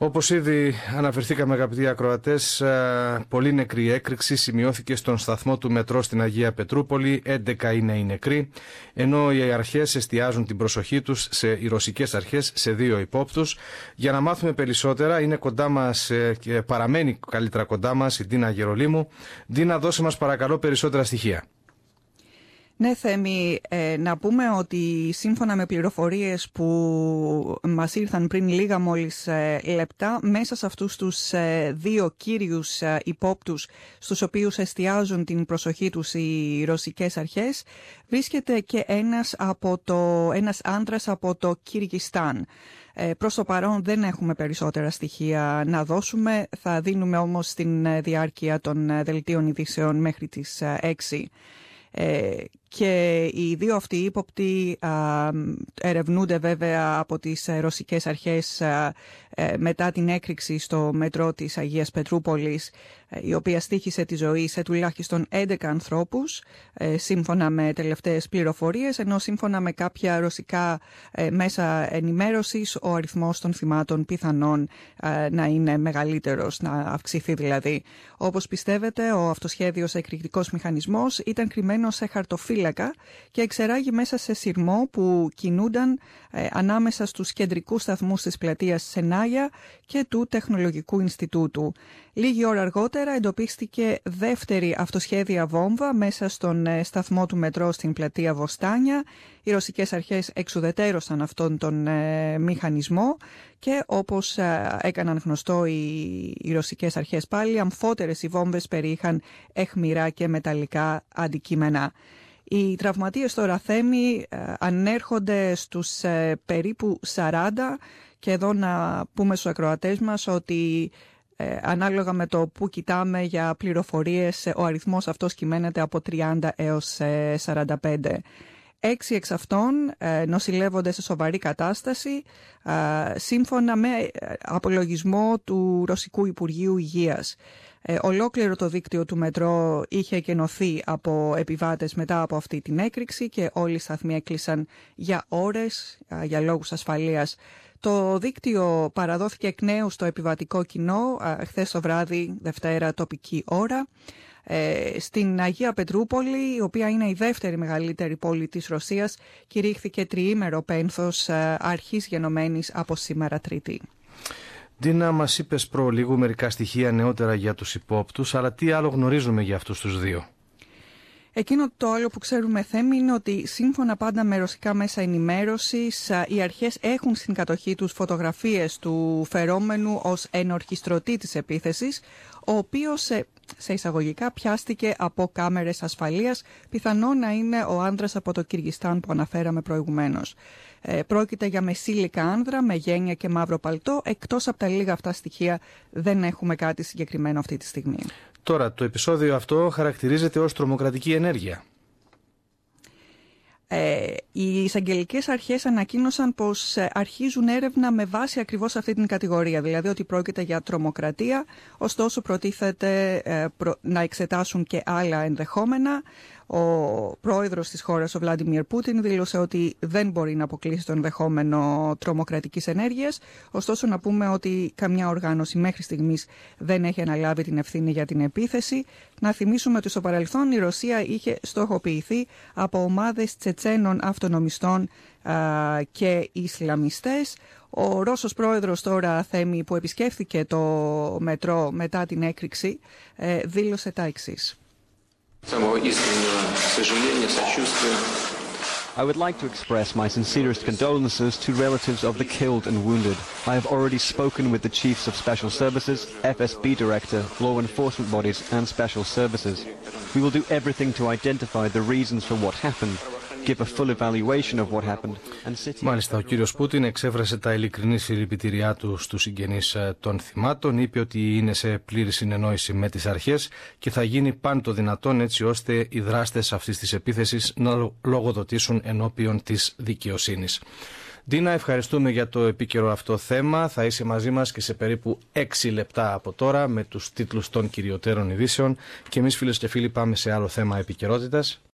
Όπως ήδη αναφερθήκαμε, αγαπητοί ακροατές, πολύ νεκρή έκρηξη σημειώθηκε στον σταθμό του μετρό στην Αγία Πετρούπολη. 11 είναι οι νεκροί, ενώ οι αρχές εστιάζουν την προσοχή τους οι ρωσικές αρχές σε 2 υπόπτους. Για να μάθουμε περισσότερα, είναι κοντά μας και παραμένει καλύτερα κοντά μας η Ντίνα Γερολίμου. Ντίνα, δώσε μας παρακαλώ περισσότερα στοιχεία. Ναι, Θέμη, να πούμε ότι σύμφωνα με πληροφορίες που μας ήρθαν πριν λίγα μόλις λεπτά, μέσα σε αυτούς τους 2 κύριους υπόπτους στους οποίους εστιάζουν την προσοχή τους οι ρωσικές αρχές, βρίσκεται και ένας άντρας από το Κυργιστάν. Προς το παρόν δεν έχουμε περισσότερα στοιχεία να δώσουμε, θα δίνουμε όμως στην διάρκεια των δελτίων ειδήσεων μέχρι τις 6. Και οι 2 αυτοί ύποπτοι ερευνούνται βέβαια από τις ρωσικές αρχές μετά την έκρηξη στο μετρό της Αγίας Πετρούπολης, η οποία στοίχησε τη ζωή σε τουλάχιστον 11 ανθρώπους, σύμφωνα με τελευταίες πληροφορίες, ενώ σύμφωνα με κάποια ρωσικά μέσα ενημέρωσης ο αριθμός των θυμάτων πιθανόν να είναι μεγαλύτερος, να αυξηθεί δηλαδή. Όπως πιστεύετε, ο αυτοσχέδιος εκρηκτικός μηχανισμός ήταν κρυμμένος σε χαρτοφύλακα και εξεράγει μέσα σε σειρμό που κινούνταν ανάμεσα στους κεντρικούς σταθμούς της πλατείας Σενάγια και του Τεχνολογικού Ινστιτούτου. Λίγη ώρα αργότερα εντοπίστηκε δεύτερη αυτοσχέδια βόμβα μέσα στον σταθμό του μετρό στην πλατεία Βοστάνια. Οι ρωσικές αρχές εξουδετέρωσαν αυτόν τον μηχανισμό και όπως έκαναν γνωστό οι ρωσικές αρχές πάλι, αμφότερες οι βόμβες περιείχαν αιχμηρά και μεταλλικά αντικείμενα. Οι τραυματίες τώρα, Θέμη, ανέρχονται στους περίπου 40 και εδώ να πούμε στους ακροατές μας ότι ανάλογα με το που κοιτάμε για πληροφορίες, ο αριθμός αυτός κυμαίνεται από 30 έως 45. 6 εξ αυτών νοσηλεύονται σε σοβαρή κατάσταση, σύμφωνα με απολογισμό του Ρωσικού Υπουργείου Υγείας. Ολόκληρο το δίκτυο του μετρό είχε εκενωθεί από επιβάτες μετά από αυτή την έκρηξη και όλοι οι σταθμοί έκλεισαν για ώρες για λόγους ασφαλείας. Το δίκτυο παραδόθηκε εκ νέου στο επιβατικό κοινό χθες το βράδυ, Δευτέρα τοπική ώρα, στην Αγία Πετρούπολη, η οποία είναι η δεύτερη μεγαλύτερη πόλη της Ρωσίας, κηρύχθηκε τριήμερο πένθος αρχής γενομένης από σήμερα Τρίτη. Ντίνα, μας είπες προλίγου μερικά στοιχεία νεότερα για τους υπόπτους, αλλά τι άλλο γνωρίζουμε για αυτούς τους 2? Εκείνο το άλλο που ξέρουμε, Θέμη, είναι ότι σύμφωνα πάντα με ρωσικά μέσα ενημέρωσης, οι αρχές έχουν στην κατοχή τους φωτογραφίες του φερόμενου ως ενορχιστρωτή της επίθεσης, ο οποίος σε εισαγωγικά πιάστηκε από κάμερες ασφαλείας, πιθανό να είναι ο άνδρας από το Κυργιστάν που αναφέραμε προηγουμένως. Πρόκειται για μεσήλικα άνδρα με γένεια και μαύρο παλτό. Εκτός από τα λίγα αυτά στοιχεία δεν έχουμε κάτι συγκεκριμένο αυτή τη στιγμή. Τώρα, το επεισόδιο αυτό χαρακτηρίζεται ως τρομοκρατική ενέργεια. Οι εισαγγελικές αρχές ανακοίνωσαν πως αρχίζουν έρευνα με βάση ακριβώς αυτή την κατηγορία, δηλαδή ότι πρόκειται για τρομοκρατία, ωστόσο προτίθεται να εξετάσουν και άλλα ενδεχόμενα. Ο πρόεδρος της χώρας, ο Βλάντιμιρ Πούτιν, δήλωσε ότι δεν μπορεί να αποκλείσει το ενδεχόμενο τρομοκρατικής ενέργειας. Ωστόσο, να πούμε ότι καμιά οργάνωση μέχρι στιγμής δεν έχει αναλάβει την ευθύνη για την επίθεση. Να θυμίσουμε ότι στο παρελθόν η Ρωσία είχε στοχοποιηθεί από ομάδες Τσετσένων αυτονομιστών και Ισλαμιστές. Ο Ρώσος πρόεδρος τώρα, Θέμη, που επισκέφθηκε το μετρό μετά την έκρηξη, δήλωσε τα εξής. I would like to express my sincerest condolences to relatives of the killed and wounded. I have already spoken with the chiefs of special services, FSB director, law enforcement bodies and special services. We will do everything to identify the reasons for what happened, give a full evaluation of what happened and sit... Μάλιστα, ο κύριος Πούτιν εξέφρασε τα ειλικρινή συλληπιτήριά του στους συγγενείς των θυμάτων, είπε ότι είναι σε πλήρη συνεννόηση με τις αρχές και θα γίνει πάντο δυνατόν έτσι ώστε οι δράστες αυτής της επίθεσης να λογοδοτήσουν ενώπιον της δικαιοσύνης. Ντίνα, ευχαριστούμε για το επίκαιρο αυτό θέμα. Θα είσαι μαζί μας και σε περίπου 6 λεπτά από τώρα με τους τίτλους των κυριωτέρων ειδήσεων και εμείς, φίλες και φίλοι, πάμε σε άλλο θέμα επικαιρότητας.